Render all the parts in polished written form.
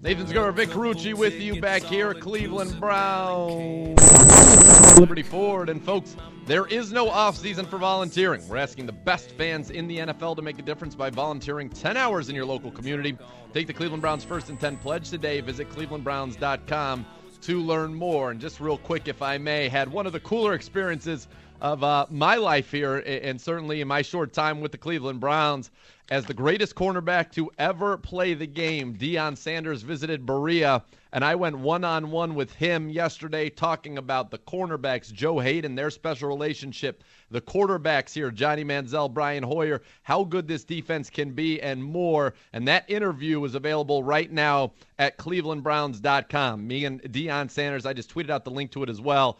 Nathan Zgurra, Vic Carucci with you back here at Cleveland Browns, Liberty Ford. And folks, there is no off-season for volunteering. We're asking the best fans in the NFL to make a difference by volunteering 10 hours in your local community. Take the Cleveland Browns First and 10 pledge today. Visit clevelandbrowns.com to learn more. And just real quick, if I may, had one of the cooler experiences of my life here, and certainly in my short time with the Cleveland Browns, as the greatest cornerback to ever play the game. Deion Sanders visited Berea, and I went one-on-one with him yesterday talking about the cornerbacks, Joe Haden, their special relationship, the quarterbacks here, Johnny Manziel, Brian Hoyer, how good this defense can be, and more. And that interview is available right now at clevelandbrowns.com. Me and Deion Sanders, I just tweeted out the link to it as well.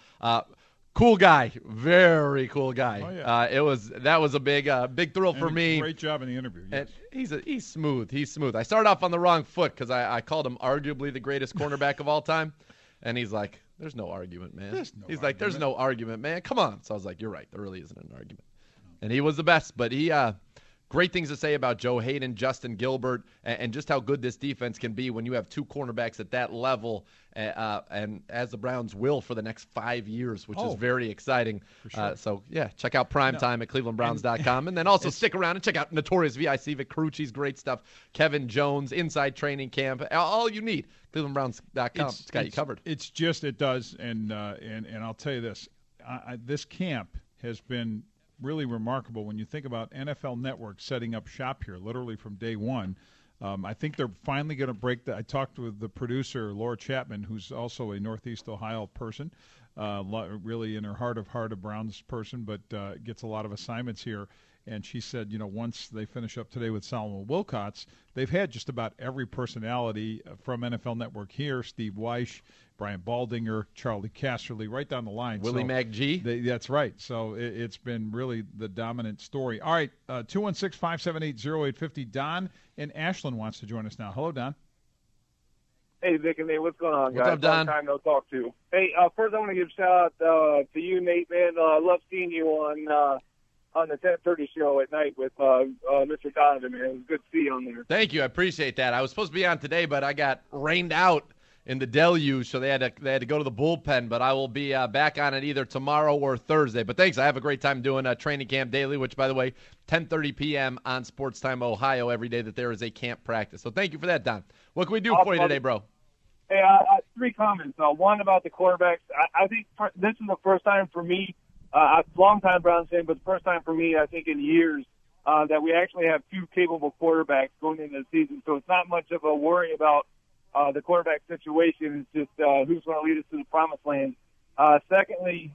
Cool guy, very cool guy. Oh, yeah. That was a big thrill for me. Great job in the interview. Yes. And he's smooth. He's smooth. I started off on the wrong foot because I called him arguably the greatest cornerback of all time, and he's like, "There's no argument, man." There's no argument, man. Come on. So I was like, "You're right. There really isn't an argument." And he was the best, but he. Great things to say about Joe Haden, Justin Gilbert, and just how good this defense can be when you have two cornerbacks at that level, and as the Browns will for the next 5 years, which is very exciting. For sure. Check out Primetime at clevelandbrowns.com, and then also stick around and check out Notorious VIC, Vic Carucci's great stuff, Kevin Jones, Inside Training Camp, all you need, clevelandbrowns.com. It's got you covered. It does, and I'll tell you this, this camp has been really remarkable when you think about NFL Network setting up shop here, literally from day one. I think they're finally going to break that. I talked with the producer, Laura Chapman, who's also a Northeast Ohio person, really in her heart a Browns person, but gets a lot of assignments here. And she said, once they finish up today with Solomon Wilcots, they've had just about every personality from NFL Network here, Steve Weish, Brian Baldinger, Charlie Casserly, right down the line. Willie McGee. That's right. So it's been really the dominant story. All right, 216-578-0850. Don in Ashland wants to join us now. Hello, Don. Hey, Vic and Nate, what's going on, guys? What's up, Don? Long time no talk to. Hey, first I want to give a shout out to you, Nate, man. I love seeing you on the 10:30 show at night with Mr. Donovan, man. It was good to see you on there. Thank you. I appreciate that. I was supposed to be on today, but I got rained out in the deluge, so they had to go to the bullpen. But I will be back on it either tomorrow or Thursday. But thanks. I have a great time doing Training Camp Daily, which, by the way, 10:30 p.m. on Sports Time Ohio every day that there is a camp practice. So thank you for that, Don. What can we do for you today, bro? Hey, 3 comments. One about the quarterbacks. I think this is the first time for me, long-time Browns fan, but the first time for me, I think, in years, that we actually have 2 capable quarterbacks going into the season. So it's not much of a worry about the quarterback situation. It's just who's going to lead us to the promised land. Secondly,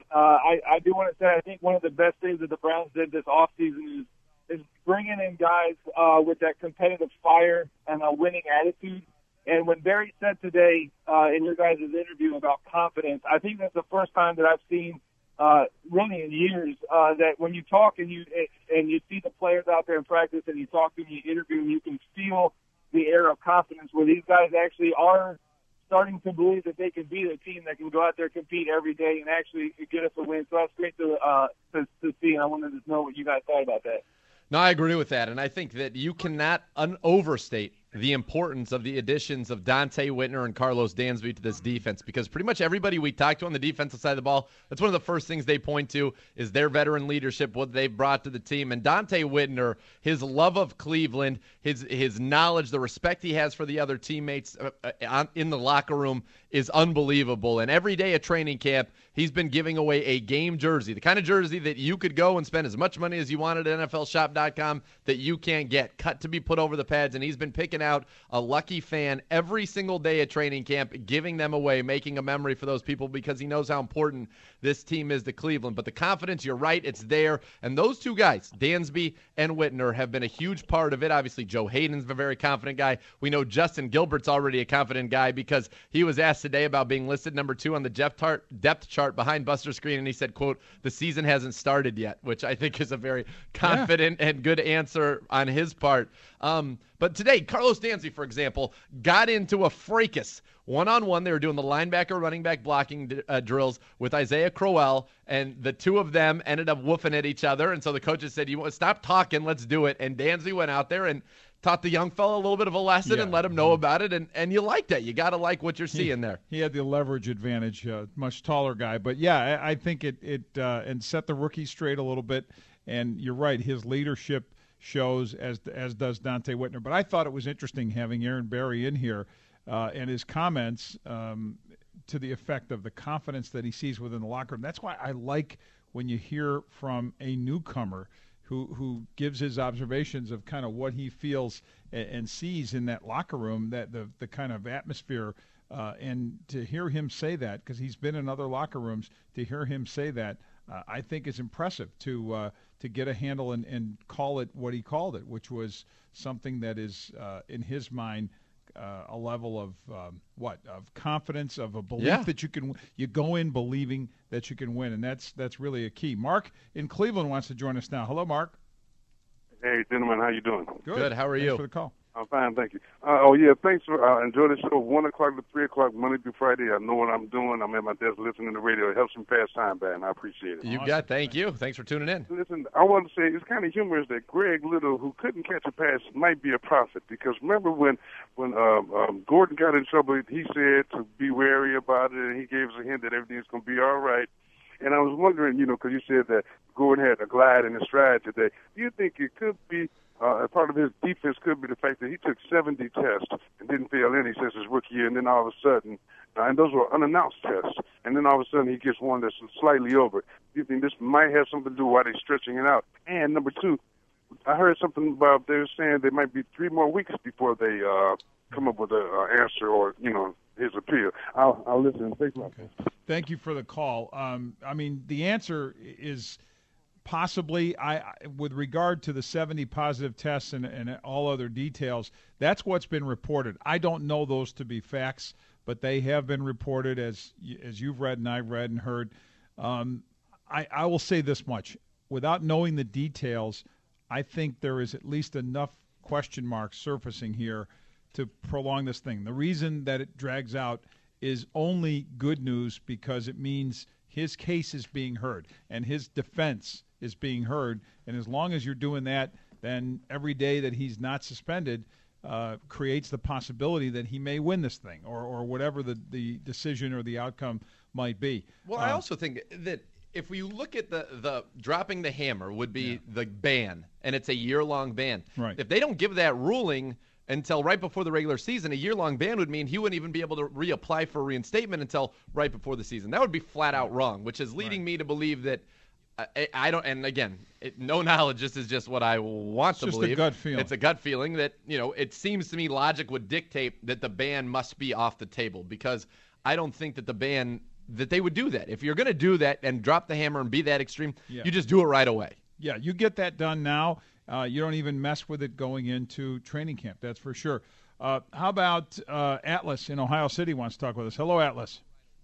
I do want to say I think one of the best things that the Browns did this offseason is bringing in guys with that competitive fire and a winning attitude. And when Barry said today in your guys' interview about confidence, I think that's the first time that I've seen really in years that when you talk and you see the players out there in practice and you talk to them, you interview them, you can feel the air of confidence where these guys actually are starting to believe that they can be the team that can go out there, compete every day, and actually get us a win. So that's great to see, and I wanted to know what you guys thought about that. No, I agree with that, and I think that you cannot overstate the importance of the additions of Dante Whitner and Carlos Dansby to this defense, because pretty much everybody we talk to on the defensive side of the ball, that's one of the first things they point to is their veteran leadership, what they've brought to the team. And Dante Whitner, his love of Cleveland, his knowledge, the respect he has for the other teammates in the locker room is unbelievable. And every day at training camp, he's been giving away a game jersey, the kind of jersey that you could go and spend as much money as you wanted at NFLShop.com that you can't get, cut to be put over the pads, and he's been picking out a lucky fan every single day at training camp, giving them away, making a memory for those people because he knows how important this team is to Cleveland. But the confidence, you're right, it's there. And those 2 guys, Dansby and Whitner, have been a huge part of it. Obviously, Joe Haden's a very confident guy. We know Justin Gilbert's already a confident guy because he was asked today about being listed number 2 on the depth chart behind Buster Skrine, and he said, quote, "The season hasn't started yet," which I think is a very confident and good answer on his part. But today, Carlos Dansby, for example, got into a fracas. One-on-one, they were doing the linebacker, running back blocking drills with Isaiah Crowell, and the 2 of them ended up woofing at each other. And so the coaches said, "You want to stop talking, let's do it." And Dansby went out there and taught the young fella a little bit of a lesson Yeah. and let him know about it, and you like that. You got to like what you're seeing there. He had the leverage advantage, much taller guy. But, yeah, I think it and set the rookie straight a little bit. And you're right, his leadership shows, as does Dante Whitner. But I thought it was interesting having Aaron Barry in here and his comments to the effect of the confidence that he sees within the locker room. That's why I like when you hear from a newcomer who gives his observations of kind of what he feels and sees in that locker room, that the kind of atmosphere, and to hear him say that, because he's been in other locker rooms, to hear him say that, I think is impressive to get a handle and call it what he called it, which was something that is, in his mind, a level of of confidence, of a belief that you go in believing that you can win, and that's really a key. Mark in Cleveland wants to join us now. Hello, Mark. Hey, gentlemen, how you doing? Good. How are Thanks you? for the call. I'm fine, thank you. Thanks for enjoy the show. 1 o'clock to 3 o'clock, Monday through Friday. I know what I'm doing. I'm at my desk listening to the radio. It helps me pass time by, and I appreciate it. You got. Thank you. Thanks for tuning in. Listen, I want to say it's kind of humorous that Greg Little, who couldn't catch a pass, might be a prophet. Because remember when Gordon got in trouble, he said to be wary about it, and he gave us a hint that everything's going to be all right. And I was wondering, because you said that Gordon had a glide in his stride today. Do you think it could be a part of his defense could be the fact that he took 70 tests and didn't fail any since his rookie year, and then all of a sudden, and those were unannounced tests, and then all of a sudden he gets one that's slightly over. Do you think this might have something to do while they're stretching it out? And number two, I heard something about they were saying there might be 3 more weeks before they come up with an answer or, his appeal. I'll listen. Thanks a lot. Okay. Thank you for the call. The answer is possibly, with regard to the 70 positive tests and all other details, that's what's been reported. I don't know those to be facts, but they have been reported as you've read and I've read and heard. I will say this much. Without knowing the details, I think there is at least enough question marks surfacing here to prolong this thing. The reason that it drags out is only good news because it means his case is being heard and his defense is being heard. And as long as you're doing that, then every day that he's not suspended creates the possibility that he may win this thing or whatever the decision or the outcome might be. Well, I also think that if we look at the dropping the hammer would be the ban, and it's a year-long ban. Right. If they don't give that ruling until right before the regular season, a year-long ban would mean he wouldn't even be able to reapply for reinstatement until right before the season. That would be flat out wrong, which is leading me to believe that I don't. And again, no knowledge. This is just what I want to believe. It's just a gut feeling. It's a gut feeling that it seems to me logic would dictate that the ban must be off the table because I don't think that the ban that they would do that. If you're going to do that and drop the hammer and be that extreme, you just do it right away. Yeah, you get that done now. You don't even mess with it going into training camp. That's for sure. How about Atlas in Ohio City wants to talk with us. Hello, Atlas.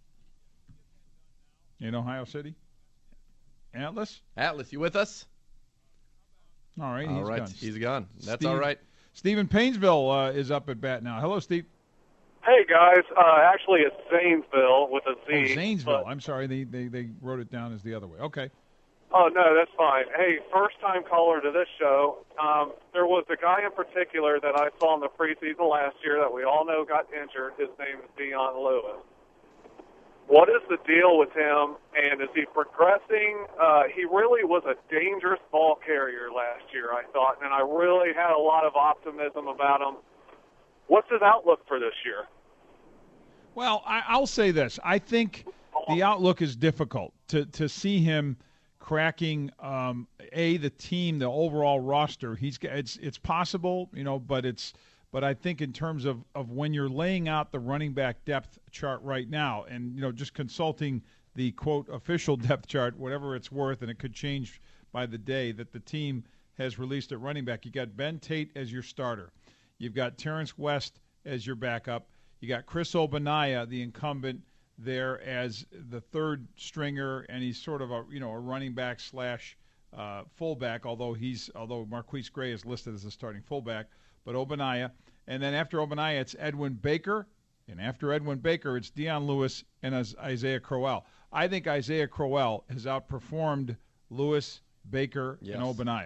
In Ohio City? Atlas? Atlas, you with us? All right, he's gone. That's Steve, all right. Steve in Painesville is up at bat now. Hello, Steve. Hey, guys. Actually, it's Zanesville with a Z. Oh, Zanesville. I'm sorry. They wrote it down as the other way. Okay. Oh, no, that's fine. Hey, first-time caller to this show. There was a guy in particular that I saw in the preseason last year that we all know got injured. His name is Dion Lewis. What is the deal with him, and is he progressing? He really was a dangerous ball carrier last year, I thought, and I really had a lot of optimism about him. What's his outlook for this year? Well, I'll say this. I think the outlook is difficult to see him cracking the team, the overall roster. It's possible, but I think in terms of when you're laying out the running back depth chart right now, and just consulting the quote official depth chart, whatever it's worth, and it could change by the day that the team has released at running back. You got Ben Tate as your starter. You've got Terrence West as your backup. You got Chris Ogbonnaya, the incumbent, there as the third stringer, and he's sort of a running back slash fullback. Although Marquise Gray is listed as a starting fullback, but Ogbonnaya, and then after Ogbonnaya it's Edwin Baker, and after Edwin Baker it's Dion Lewis and Isaiah Crowell. I think Isaiah Crowell has outperformed Lewis, Baker, and Ogbonnaya.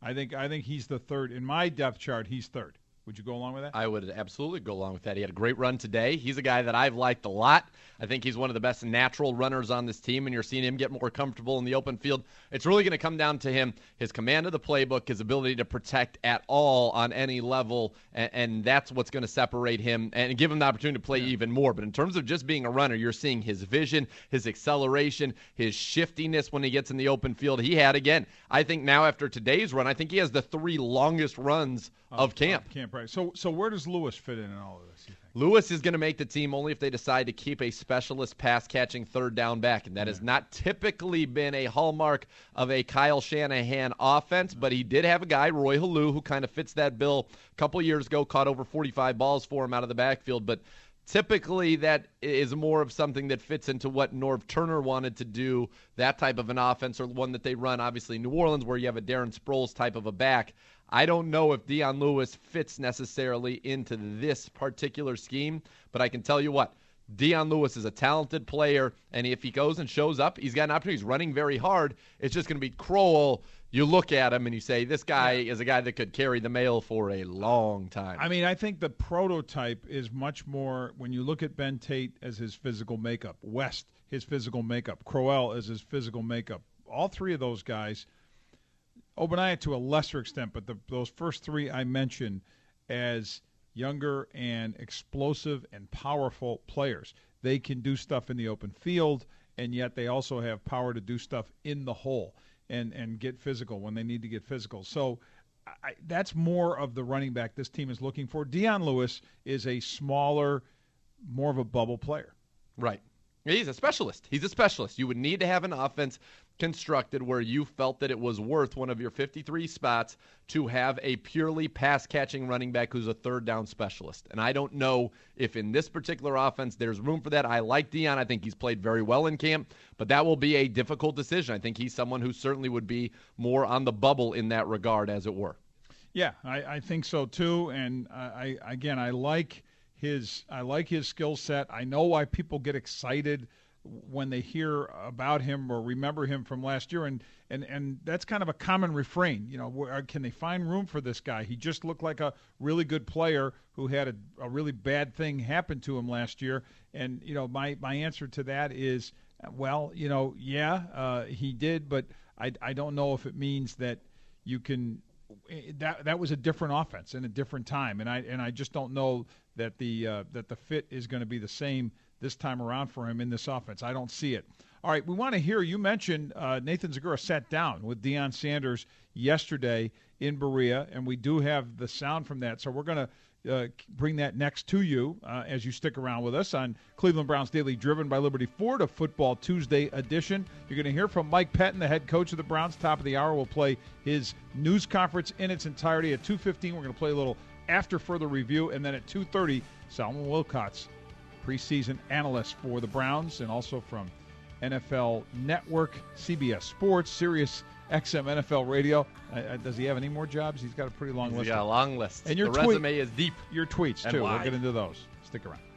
I think he's the third. In my depth chart, he's third. Would you go along with that? I would absolutely go along with that. He had a great run today. He's a guy that I've liked a lot. I think he's one of the best natural runners on this team, and you're seeing him get more comfortable in the open field. It's really going to come down to him, his command of the playbook, his ability to protect at all on any level, and that's what's going to separate him and give him the opportunity to play even more. But in terms of just being a runner, you're seeing his vision, his acceleration, his shiftiness when he gets in the open field. He had, again, I think now after today's run, I think he has the 3 longest runs of camp. Right. So where does Lewis fit in all of this, you think? Lewis is going to make the team only if they decide to keep a specialist pass-catching third down back, and that has not typically been a hallmark of a Kyle Shanahan offense, but he did have a guy, Roy Halou, who kind of fits that bill. A couple years ago, caught over 45 balls for him out of the backfield, but typically that is more of something that fits into what Norv Turner wanted to do, that type of an offense, or one that they run, obviously, New Orleans, where you have a Darren Sproles type of a back. I don't know if Dion Lewis fits necessarily into this particular scheme, but I can tell you what, Dion Lewis is a talented player, and if he goes and shows up, he's got an opportunity. He's running very hard. It's just going to be Crowell. You look at him and you say, this guy is a guy that could carry the mail for a long time. I mean, I think the prototype is much more, when you look at Ben Tate as his physical makeup, West, his physical makeup, Crowell as his physical makeup. All three of those guys, Obadiah to a lesser extent, but those first 3 I mentioned as younger and explosive and powerful players. They can do stuff in the open field, and yet they also have power to do stuff in the hole and get physical when they need to get physical. So that's more of the running back this team is looking for. Dion Lewis is a smaller, more of a bubble player. Right. He's a specialist. You would need to have an offense constructed where you felt that it was worth one of your 53 spots to have a purely pass-catching running back who's a third-down specialist. And I don't know if in this particular offense there's room for that. I like Dion. I think he's played very well in camp, but that will be a difficult decision. I think he's someone who certainly would be more on the bubble in that regard, as it were. Yeah, I think so too. And I like his skill set. I know why people get excited when they hear about him or remember him from last year, and that's kind of a common refrain. You know, can they find room for this guy? He just looked like a really good player who had a really bad thing happen to him last year. And you know, my answer to that is, well, you know, he did, but I don't know if it means that you can. That was a different offense in a different time, and I just don't know that the fit is going to be the same this time around for him in this offense. I don't see it. All right, we want to hear, you mentioned Nathan Zegura sat down with Deion Sanders yesterday in Berea, and we do have the sound from that, so we're going to bring that next to you as you stick around with us on Cleveland Browns Daily, driven by Liberty Ford, a Football Tuesday edition. You're going to hear from Mike Pettine, the head coach of the Browns. Top of the hour, we'll play his news conference in its entirety. At 2:15, we're going to play a little after further review, and then at 2:30, Salman Wilcots, preseason analyst for the Browns, and also from NFL Network, CBS Sports, Sirius XM NFL Radio. Does he have any more jobs? He's got a pretty long list. He's got a long list. And your resume is deep. Your tweets, too. We'll get into those. Stick around.